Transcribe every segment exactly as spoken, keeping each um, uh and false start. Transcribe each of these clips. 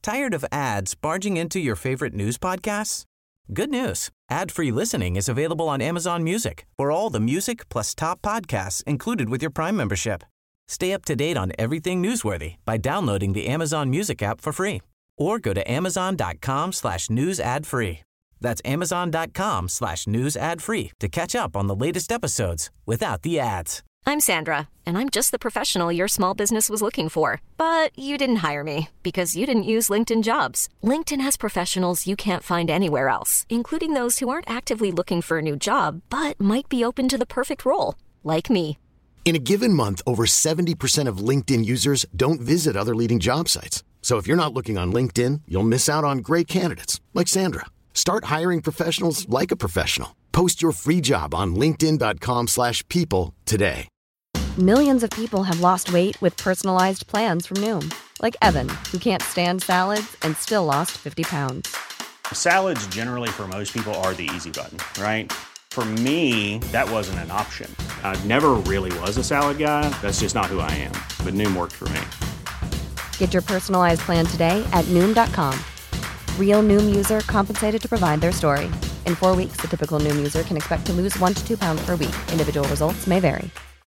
Tired of ads barging into your favorite news podcasts? Good news. Ad-free listening is available on Amazon Music for all the music plus top podcasts included with your Prime membership. Stay up to date on everything newsworthy by downloading the Amazon Music app for free or go to amazon.com slash news ad free. That's amazon.com slash news ad free to catch up on the latest episodes without the ads. I'm Sandra, and I'm just the professional your small business was looking for. But you didn't hire me because you didn't use LinkedIn Jobs. LinkedIn has professionals you can't find anywhere else, including those who aren't actively looking for a new job, but might be open to the perfect role, like me. In a given month, over seventy percent of LinkedIn users don't visit other leading job sites. So if you're not looking on LinkedIn, you'll miss out on great candidates, like Sandra. Start hiring professionals like a professional. Post your free job on linkedin.com slash people today. Millions of people have lost weight with personalized plans from Noom. Like Evan, who can't stand salads and still lost fifty pounds. Salads generally for most people are the easy button, right? For me, that wasn't an option. I never really was a salad guy. That's just not who I am. But Noom worked for me. Get your personalized plan today at Noom dot com. Real Noom user compensated to provide their story. In four weeks, the typical Noom user can expect to lose one to two pounds per week. Individual results may vary.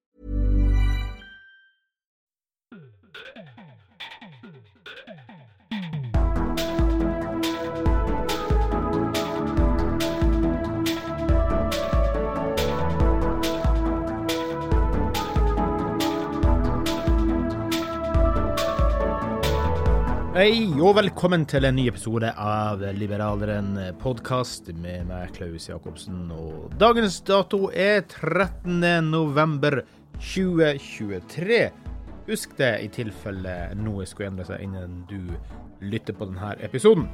Hei og velkommen til en ny episode av Liberaleren podcast med meg, Klaus Jakobsen, og dagens dato er trettende november tjue tjuetre. Husk det i tilfelle noe skulle endre seg innen du lytter på denne episoden.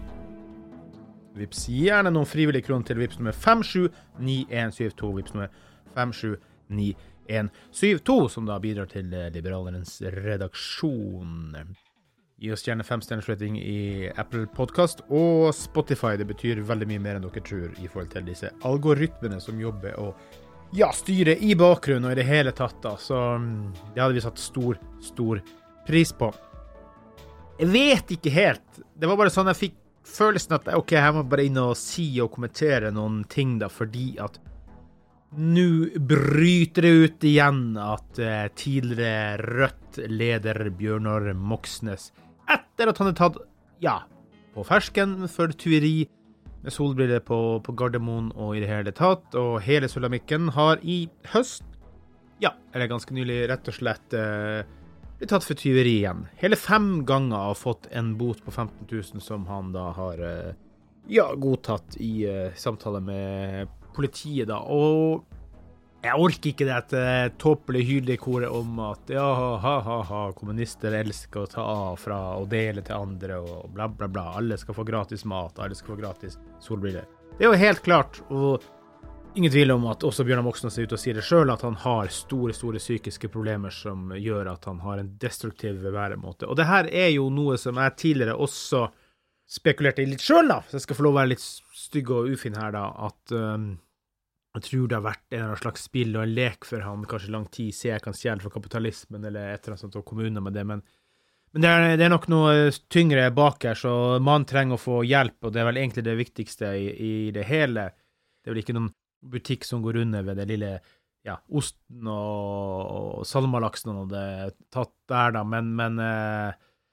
Vips gjerne noen frivillige kroner til vips nummer fem sju ni en syv to, vips nummer fem sju ni en syv to, som da bidrar til Liberalerens redaksjon. Gi oss gjerne fem stjerners rating i Apple Podcast og Spotify. Det betyr veldig mye mer enn dere tror i forhold til disse algoritmene som jobber og ja, styrer i bakgrunnen og i det hele tatt da. Så det hadde vi satt stor, stor pris på. Jeg vet ikke helt. Det var bare sånn jeg fikk følelsen at ok, jeg må bare inn og si og kommentere noen ting da, fordi at nå bryter det ut igjen at eh, tidligere Rødt-leder Bjørnar Moxnes etter at han er tatt, ja, på fersken for tyveri med solbriller på, på Gardermoen og i det hele tatt, og hele Sulamikken har i høst, ja, eller ganske nylig rett og slett eh, blitt tatt for tyveri igjen. Hele fem ganger har fått en bot på femten tusen som han da har, eh, ja, godtatt i eh, samtale med politiet da, og jeg orker ikke dette tåpelige hylige koret om at ja, ha, ha, ha, kommunister elsker å ta av fra og dele til andre og bla bla bla, alle skal få gratis mat, alle skal få gratis solbriller. Det er jo helt klart, og ingen tvil om at også Bjørnar Moxnes er ute og sier det selv, at han har store, store psykiske problemer som gjør at han har en destruktiv væremåte. Og det her er jo noe som jeg tidligere også spekulerte i litt selv da, så jeg skal få lov å være litt stygg og ufin her da, at um, jeg tror det har vært en slags spill og en lek for han, kanskje lang tid, se jeg kan stjele for kapitalismen eller et eller annet sånt og kommuner med det, men, men det, er, det er nok noe tyngre bak her, så man trenger å få hjelp, og det er vel egentlig det viktigste i, i det hele. Det er vel ikke noen butikk som går under ved det lille, ja, osten og, og salmalaksen og det tatt der da, men, men eh,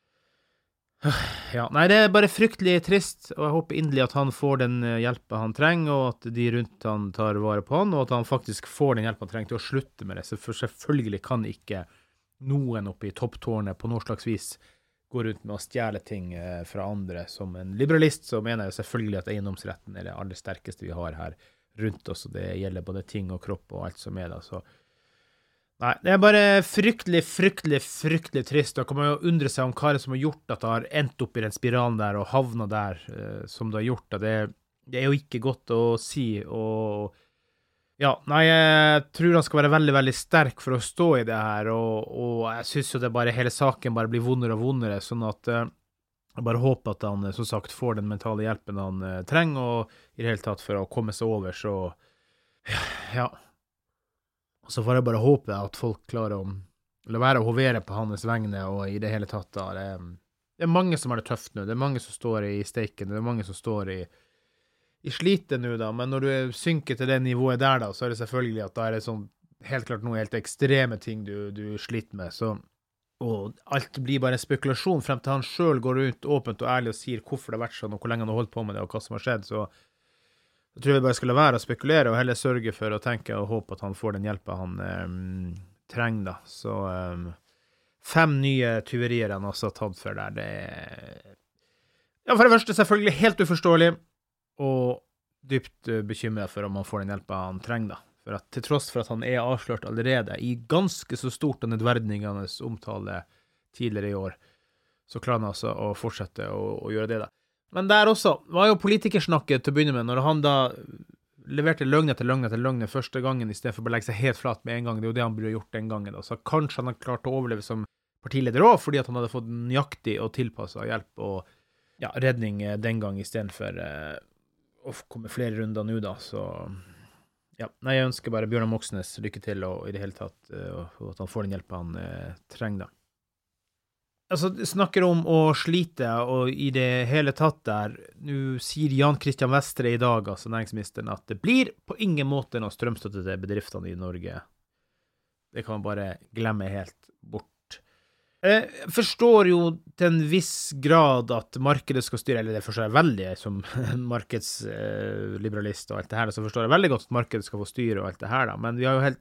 ja, nei, det er bare fryktelig trist, og jeg håper inderlig at han får den hjelpen han trenger, og at de rundt han tar vare på han, og at han faktisk får den hjelpen han trenger til å slutte med det, for selvfølgelig kan ikke noen oppe i topptårnet på noe slags vis gå rundt med å stjele ting fra andre. Som en liberalist så mener jeg selvfølgelig at eiendomsretten er det aller sterkeste vi har her rundt oss, og det gjelder både ting og kropp og alt som er da, så nei, det er bare fryktelig, fryktelig, fryktelig trist. Da kan man jo undre seg om hva det som har gjort at det har endt opp i den spiralen der og havnet der eh, som det har gjort. Det, det er jo ikke godt å si, og ja, nei, jeg tror han skal være veldig, veldig sterk for å stå i det her, og, og jeg synes jo det bare, hele saken bare blir vondere og vondere, sånn at eh, jeg bare håper at han, som sagt, får den mentale hjelpen han eh, trenger, og i det hele tatt for å komme seg over, så ja, ja. Og så får jeg bare håpe at folk klarer å la være å hovere på hans vegne, og i det hele tatt da, det, det er mange som har det tøft nå, det er mange som står i steiken, det er mange som står i, i slite nå da, men når du synker til det nivået der da, så er det selvfølgelig at da er det sånn, helt klart noe helt ekstreme ting du, du sliter med, så, og alt blir bare en spekulasjon frem til han selv går ut åpent og ærlig og sier hvorfor det har vært sånn, og hvor lenge han har holdt på med det, og hva som har skjedd, så jeg tror vi bare skal la være å spekulere, og heller sørge for å tenke og håpe at han får den hjelpen han um, trenger da, så um, fem nye tyverier han også har tatt for der, det er ja, for det første selvfølgelig helt uforståelig og dypt bekymret for om han får den hjelpen han trenger da, for at til tross for at han er avslørt allerede i ganske så stort og nedverdigende omtale tidligere i år, så klarer han altså å fortsette å, å gjøre det da. Men der også var jo politikersnakket til å begynne med, når han da leverte løgn etter løgn etter løgn første gangen, i stedet for å bare legge seg helt flat med en gang, det er jo det han burde gjort den gangen da, så kanskje han har klart å overleve som partileder også, fordi at han hadde fått nøyaktig og tilpasset hjelp og ja, redning den gang i stedet for eh, å komme flere runder nå da, så ja, nei, jeg ønsker bare Bjørnar Moxnes lykke til og i det hele tatt, uh, og at han får den hjelp han uh, trenger da. Altså, det snakker om å slite, og i det hele tatt der, nå sier Jan Christian Vestre i dag, altså næringsministeren, at det blir på ingen måte noe strømstøtte til bedriftene i Norge. Det kan man bare glemme helt bort. Jeg forstår jo til en viss grad at markedet skal styre, eller det forstår jeg veldig som markedsliberalist og alt det her, så forstår jeg veldig godt at markedet skal få styre og alt det her da, men vi har jo helt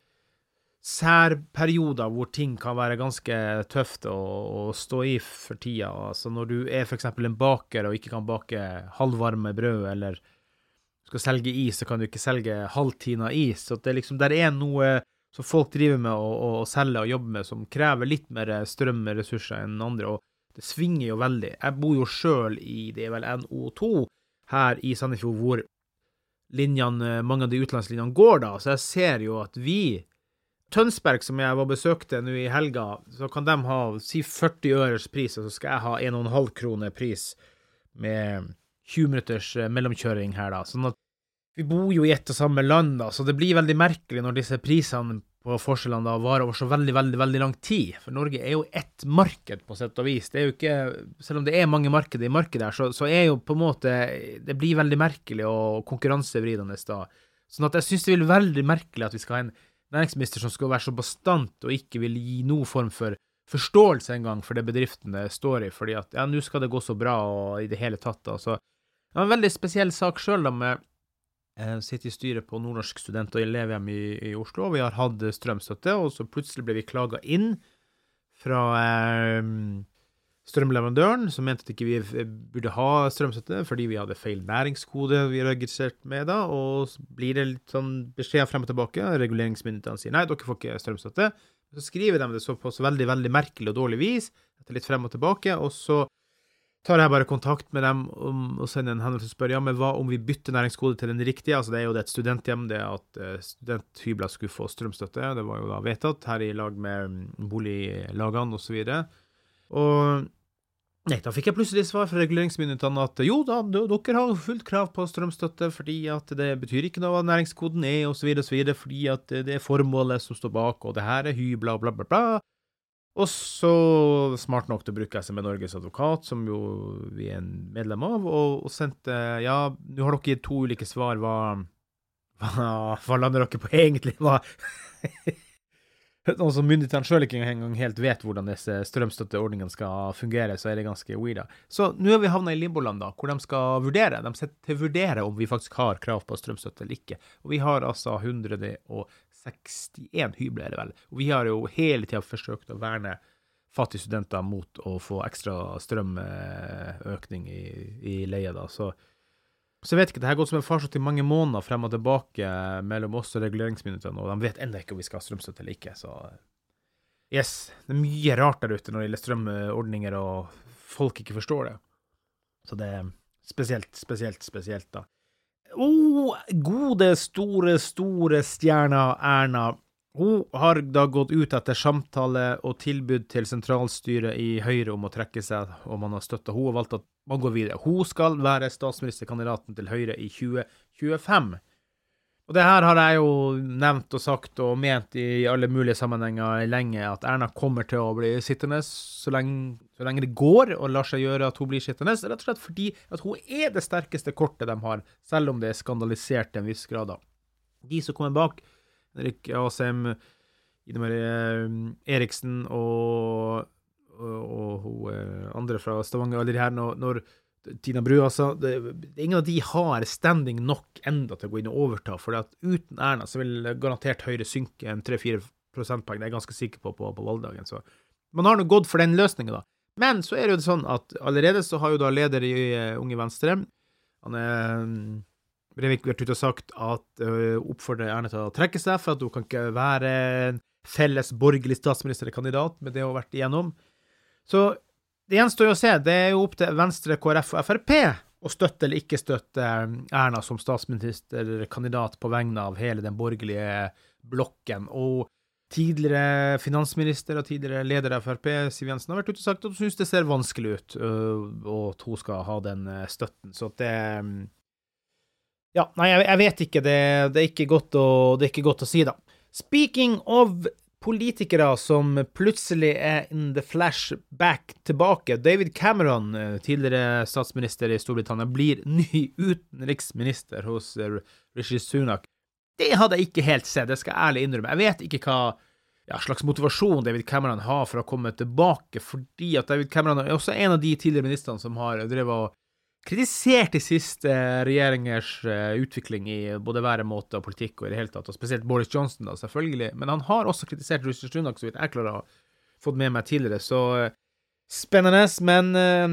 særperioder hvor ting kan være ganske tøft å, å stå i for tida, altså når du er for eksempel en baker og ikke kan bake halvvarme brød, eller skal selge is, så kan du ikke selge halvtina is, så det er liksom, der er noe som folk driver med å, å, å selge og jobbe med, som krever litt mer strømressurser enn andre, og det svinger jo veldig. Jeg bor jo selv i, det er vel N O to, her i Sandefjord, hvor linjene, mange av de utenlandslinjene går da, så jeg ser jo at vi, Tønsberg, som jeg var besøkte nå i helga, så kan de ha, si førti øres pris, og så skal jeg ha en og en halv krone pris med tjue minutters mellomkjøring her da, sånn at vi bor jo i ett og samme land da, så det blir veldig merkelig når disse prisene på forskjellene da varer over så veldig, veldig, veldig lang tid, for Norge er jo ett marked på sett og vis, det er jo ikke, selv om det er mange markeder i markedet her, så, så er jo på en måte, det blir veldig merkelig og konkurransevridende da, sånn at jeg synes det blir veldig merkelig at vi skal ha en næringsminister som skal være så bastant og ikke vil gi noen form for forståelse en gang for det bedriftene står i, fordi at ja, nå skal det gå så bra og i det hele tatt da, så det var en veldig spesiell sak selv da med Jeg sitter i styret på Nordnorsk student og elevhjem i, i Oslo, og vi har hatt strømstøtte, og så plutselig ble vi klaget inn fra eh, strømleverandøren, som mente at ikke vi burde ha strømstøtte, fordi vi hadde feil næringskode vi registrert med da, og så blir det litt sånn beskjed frem og tilbake, reguleringsmyndighetene sier, nei, dere får ikke strømstøtte, så skriver de det så på så veldig, veldig merkelig og dårlig vis, etter litt frem og tilbake, og så tar jeg bare kontakt med dem om, og sender en henvendelse og spør, ja, men hva om vi bytter næringskode til den riktige? Altså det er jo det et studenthjem, det at uh, studenthybler skulle få strømstøtte, det var jo da vedtatt her i lag med boliglagene og så videre. Og nei, da fikk jeg plutselig svar fra reguleringsmyndighetene at jo da, dere har fullt krav på strømstøtte, fordi at det betyr ikke noe hva næringskoden er, og så videre og så videre, fordi at det er formålet som står bak, og det her er hybler, bla bla bla. Og så smart nok til å bruke S M E Norges advokat, som jo vi er en medlem av, og, og sendte, ja, nå har dere to ulike svar, hva, hva, hva lander dere på egentlig? Hva? Noen som myndighetene selv ikke engang helt vet hvordan disse strømstøtteordningene skal fungere, så er det ganske weird. Så nå har vi havnet i limboland da, hvor de skal vurdere, de setter til å vurdere om vi faktisk har krav på strømstøtte eller ikke. Og vi har altså hundre og sekstien hybler, er det vel. Og vi har jo hele tiden forsøkt å verne fattige studenter mot å få ekstra strømøkning i, i leie da. Så, så jeg vet ikke, det har gått som en farsott i mange måneder frem og tilbake mellom oss og reguleringsmyndighetene, og de vet enda ikke om vi skal ha strømstøtte eller ikke. Så yes, det er mye rart der ute når det gjelder strømordninger, og folk ikke forstår det. Så det er spesielt, spesielt, spesielt da. Oh, gode, store, store stjerna Erna. Hun har da gått ut etter samtale og tilbud til sentralstyret i Høyre om å trekke seg, og man har støttet. Hun har valgt at man går videre. Hun skal være statsministerkandidaten til Høyre i tjue tjuefem. Og det her har jeg jo nevnt og sagt og ment i alle mulige sammenhenger lenge, at Erna kommer til å bli sittende så lenge, så lenge det går og lar seg gjøre at hun blir sittende, rett og slett fordi at hun er det sterkeste kortet de har, selv om det er skandalisert til en viss grad. De som kommer bak, Henrik Asheim, Ine Marie Eriksen og, og, og, og andre fra Stavanger, alle de her, når, når Tina Bru, altså, det, ingen av de har standing nok enda til å gå inn og overta, for at uten Erna så vil garantert Høyre synke en tre fire prosentpoeng, det er jeg ganske sikker på på, på valgdagen, så man har nå gått for den løsningen da. Men så er det jo sånn at allerede så har jo da leder i uh, Unge Venstre, han er Brevik vært ute og sagt at uh, oppfordrer Erna til å trekke seg, for at hun kan ikke være en felles borgerlig statsministerkandidat med det hun har vært igjennom. Så det gjenstår jo å se, det er jo opp til Venstre, K R F og F R P å støtte eller ikke støtte Erna som statsministerkandidat på vegne av hele den borgerlige blokken. Og tidligere finansminister og tidligere leder av F R P, Siv Jensen, har vært ute og sagt at hun synes det ser vanskelig ut, og at hun skal ha den støtten. Så det ja, nei, jeg, jeg vet ikke, det, det, er ikke godt å, det er ikke godt å si da. Speaking of politikere som plutselig er in the flashback tilbake, David Cameron, tidligere statsminister i Storbritannia, blir ny utenriksminister hos Rishi Sunak. Det hadde jeg ikke helt sett, det skal jeg ærlig innrømme. Jeg vet ikke hva ja, slags motivasjon David Cameron har for å komme tilbake, fordi at David Cameron er også en av de tidligere ministerne som har drevet og kritisert de siste regjeringers utvikling i både væremåte og politikk og i det hele tatt, og spesielt Boris Johnson da, selvfølgelig, men han har også kritisert Rishi Sunak, så vidt jeg klarer å ha fått med meg tidligere, så spennende, men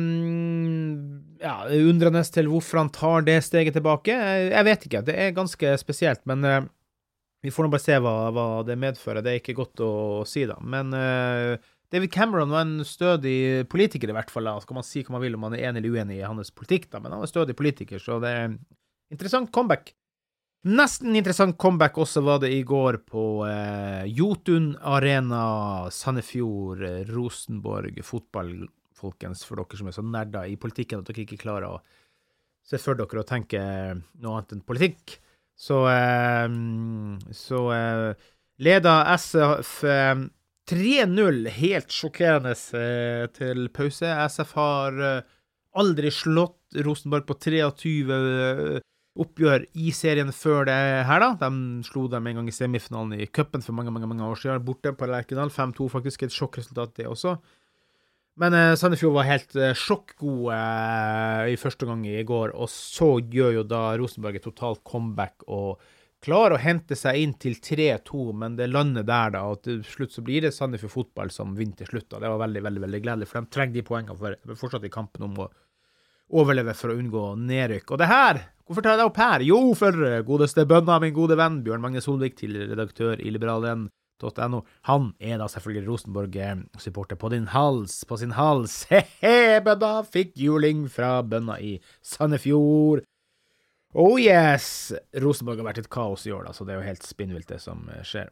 ja, undrende til hvorfor han tar det steget tilbake, jeg vet ikke, det er ganske spesielt, men vi får nå bare se hva, hva det medfører, det er ikke godt å si da, men David Cameron var en stødig politiker i hvert fall, da. Skal man si hva man vil om man er enig eller uenig i hans politikk, da, men han var en stødig politiker, så det er interessant comeback. Nesten interessant comeback også var det i går på eh, Jotun Arena, Sandefjord, Rosenborg, fotball, folkens, for dere som er så nerder i politikken at dere ikke klarer å se for dere og tenke noe annet enn politikk. Så, eh, så eh, leder S F eh, tre null, helt sjokkerende eh, til pause. S F har eh, aldri slått Rosenborg på treogtyve eh, oppgjør i serien før det her da. De slo dem en gang i semifinalen i cupen for mange, mange, mange år siden, borte på Lerkendal, fem to faktisk, et sjokkresultat det også. Men eh, Sandefjord var helt eh, sjokkgod eh, i første gang i går, og så gjør jo da Rosenborg et totalt comeback og klarer å hente seg inn til tre to, men det lander der da, og til slutt så blir det Sandefjord fotball som vinner til slutt da. Det var veldig, veldig, veldig gledelig, for de trenger de poengene for, for fortsatt i kampen om å overleve for å unngå nedrykk. Og det her, hvorfor tar jeg det opp her? Jo, for godeste bønna, min gode venn, Bjørn Magne Solvik, til redaktør i liberalen punktum no. Han er da selvfølgelig Rosenborg-supporter på din hals, på sin hals. Hehe, bønna fikk juling fra bønna i Sandefjord. Oh yes, Rosenborg har vært et kaos i år da, så det er jo helt spinnvilt det som skjer.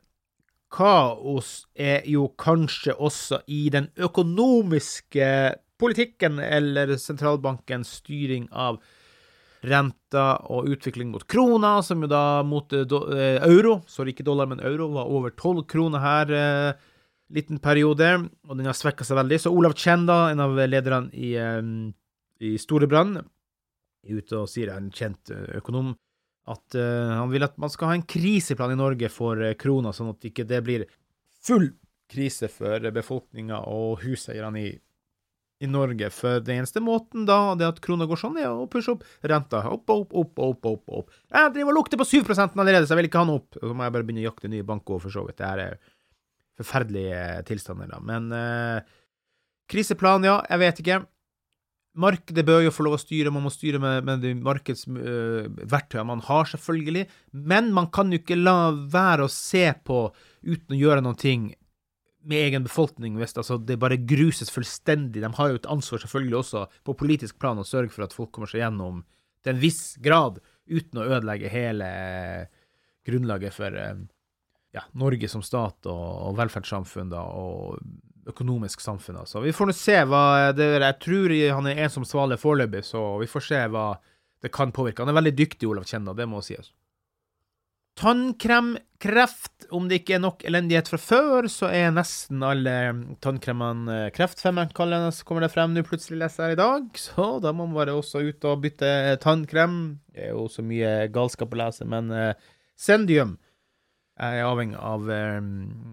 Kaos er jo kanskje også i den økonomiske politikken eller sentralbankens styring av renta og utvikling mot krona, som jo da mot do, eh, euro, så ikke dollar, men euro, var over tolv kroner her eh, liten periode, og den har svekket seg veldig. Så Olav Kjenda, en av lederne i, eh, i Storebrand, ute og sier en kjent økonom at uh, han vil at man skal ha en kriseplan i Norge for uh, krona, sånn at ikke det blir full krise for befolkningen og huseierne i, i Norge. For den eneste måten da, det at krona går sånn, er å pushe opp renta. Opp, opp, opp, opp, opp, opp. Jeg driver og lukter på syv prosent allerede, så jeg vil ikke ha den opp. Så må jeg bare begynne å jakte nye banker for så vidt. Det her er forferdelige tilstander da. Men uh, kriseplan, ja, jeg vet ikke. Markedet bør jo få lov å styre, man må styre med, med de markedsverktøyene man har selvfølgelig, men man kan jo ikke la være å se på uten å gjøre noen ting med egen befolkning, hvis altså, det bare gruses fullstendig. De har jo et ansvar selvfølgelig også på politisk plan å sørge for at folk kommer seg gjennom til en viss grad, uten å ødelegge hele grunnlaget for ja, Norge som stat og, og velferdssamfunn da, og økonomisk samfunn. Så vi får nå se hva det er. Jeg tror han er en som svaler foreløpig, så vi får se hva det kan påvirke. Han er veldig dyktig, Olav Kjenda, det må sies. tannkremkreft. Om det ikke er nok elendighet fra før, så er nesten alle tannkremene kreftfemmen kaller det, så kommer det frem nå plutselig leser her i dag. Så da må man bare også ut og bytte tannkrem. Det er jo så mye galskap å lese, men uh, Zendium er avhengig av um,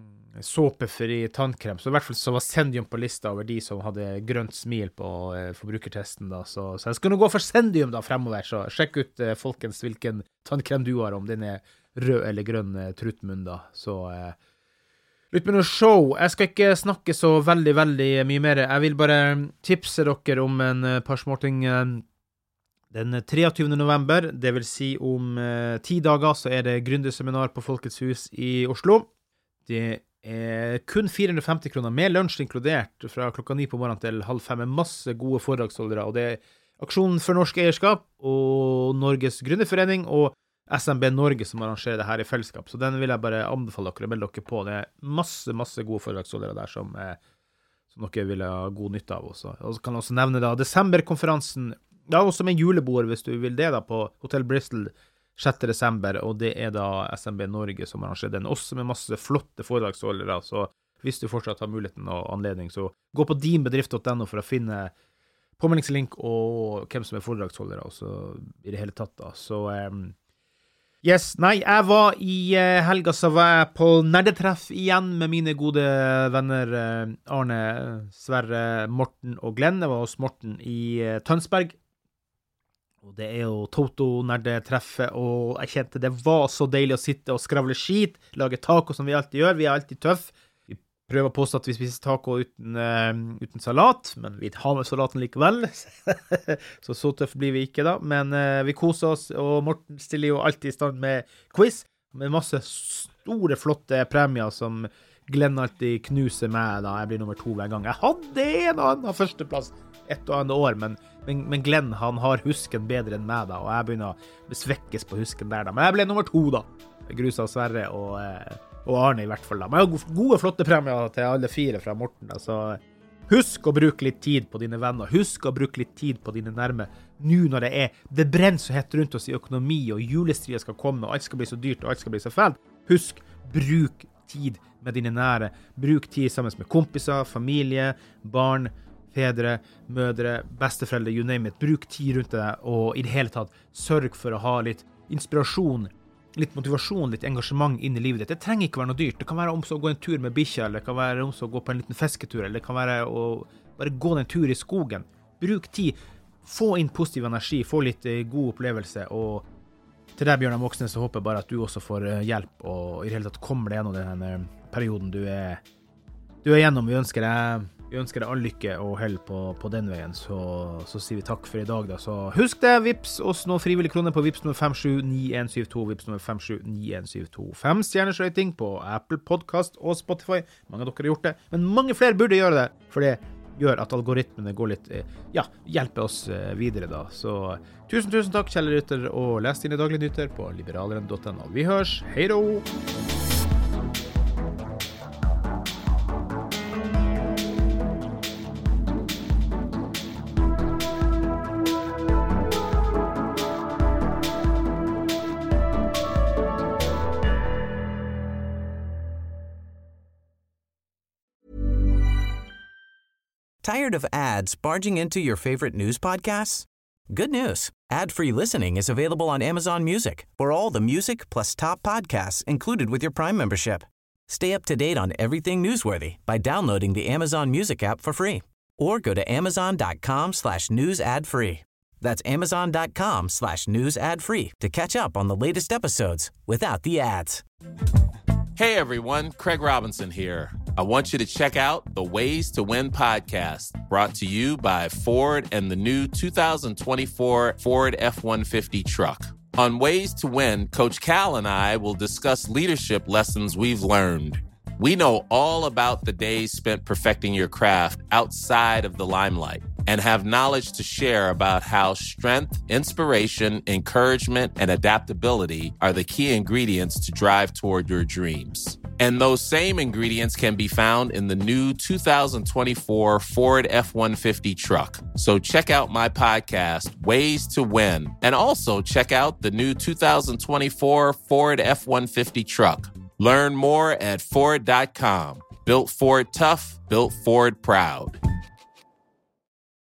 såpefri tannkrem, så i hvert fall så var Zendium på lista over de som hadde grønt smil på uh, forbrukertesten da, så, så jeg skal nå gå for Zendium da fremover, så sjekk ut uh, folkens hvilken tannkrem du har, om den er rød eller grønn uh, truttmunn da, så uh, lytt med noe show. Jeg skal ikke snakke så veldig, veldig mye mer, jeg vil bare tipse dere om en uh, par småting. Uh, den treogtyvende november, det vil si om uh, ti dager, så er det gründerseminar på Folkets Hus i Oslo. Det er kun fire hundre og femti kroner med lunsj inkludert fra klokka ni på morgenen til halv fem med masse gode foredragsholdere, og det er Aksjonen for Norsk Eierskap og Norges Gründerforening og S M B Norge som arrangerer det her i fellesskap, så den vil jeg bare anbefale dere å melde dere på. Det er masse, masse gode foredragsholdere der som, eh, som dere vil ha god nytte av også. Og så kan jeg også nevne da desemberkonferansen, det er også med julebord hvis du vil det da på Hotel Bristol sjette desember, og det er da S M B Norge som arrangerer den, også med masse flotte foredragsholdere, så hvis du fortsatt har muligheten og anledning, så gå på din bedrift punktum no for å finne påmeldingslink og hvem som er foredragsholdere, og så i det hele tatt da, så um, yes, nei, jeg var i uh, helga, så var jeg på nerdetreff igjen med mine gode venner uh, Arne, Sverre, Morten og Glenn. Jeg var hos Morten i uh, Tønsberg, og det er jo Toto-nerdetreffet, og jeg kjente det var så deilig å sitte og skravle skit, lage taco som vi alltid gjør, vi er alltid tøff. Vi prøver å påstå at vi spiser taco uten, uh, uten salat, men vi har med salaten likevel, så så tøff blir vi ikke da, men uh, vi koser oss, og Morten stiller jo alltid i stand med quiz, med masse store, flotte premier som Glenn alltid knuser med da jeg blir nummer to hver gang. Jeg hadde en annen førsteplass ett og annet år, men, men, men Glenn han har husken bedre enn meg da, og jeg begynner å besvekkes på husken der da, men jeg ble nummer to da. Grusa Sverre og, og Arne i hvert fall da. Men jeg har gode, flotte premier til alle fire fra Morten da, så husk å bruke litt tid på dine venner, husk å bruke litt tid på dine nærme, nå når det er, det brenner så hett rundt oss i økonomi, og julestriet skal komme, og alt skal bli så dyrt, og alt skal bli så fælt. Husk, bruk tid med dine nære, bruk tid sammen med kompiser, familie, barn, fedre, mødre, besteforeldre, you name it. Bruk tid rundt det, og i det hele tatt, sørg for å ha litt inspirasjon, litt motivasjon, litt engasjement inn i livet ditt. Det trenger ikke være noe dyrt. Det kan være om så å gå en tur med bikkja, eller det kan være om så å gå på en liten fisketur, eller det kan være å bare gå en tur i skogen. Bruk tid, få inn positiv energi, få litt god opplevelse, og til deg, Bjørnar Moxnes, så håper jeg bare at du også får hjelp, og i det hele tatt kommer det gjennom denne perioden du er, du er gjennom. Vi ønsker deg Vi ønsker deg all lykke og hell på, på den veien, så, så sier vi takk for i dag da. Så husk det, vips oss nå frivillige kroner på vips nummer fem sju ni en syv to, vips nummer fem sju ni en syv to. Fem stjerners rating på Apple Podcast og Spotify. Mange av dere har gjort det, men mange flere burde gjøre det, for det gjør at algoritmene går litt, ja, hjelper oss videre da. Så tusen, tusen takk, kjære lytter, og les dine daglige nyheter på liberaleren punktum no. Vi hørs, hei då! Tired of ads barging into your favorite news podcasts? Good news. Ad-free listening is available on Amazon Music for all the music plus top podcasts included with your Prime membership. Stay up to date on everything newsworthy by downloading the Amazon Music app for free or go to amazon.com slash news ad free. That's amazon.com slash news ad free to catch up on the latest episodes without the ads. Hey everyone, Craig Robinson here. I want you to check out the Ways to Win podcast, brought to you by Ford and the new two thousand twenty-four Ford F one fifty truck. On Ways to Win, Coach Cal and I will discuss leadership lessons we've learned. We know all about the days spent perfecting your craft outside of the limelight. and have knowledge to share about how strength, inspiration, encouragement, and adaptability are the key ingredients to drive toward your dreams. And those same ingredients can be found in the new two thousand twenty-four Ford F one fifty truck. So check out my podcast, Ways to Win, and also check out the new two thousand twenty-four Ford F one fifty truck. Learn more at Ford dot com. Built Ford tough, built Ford proud.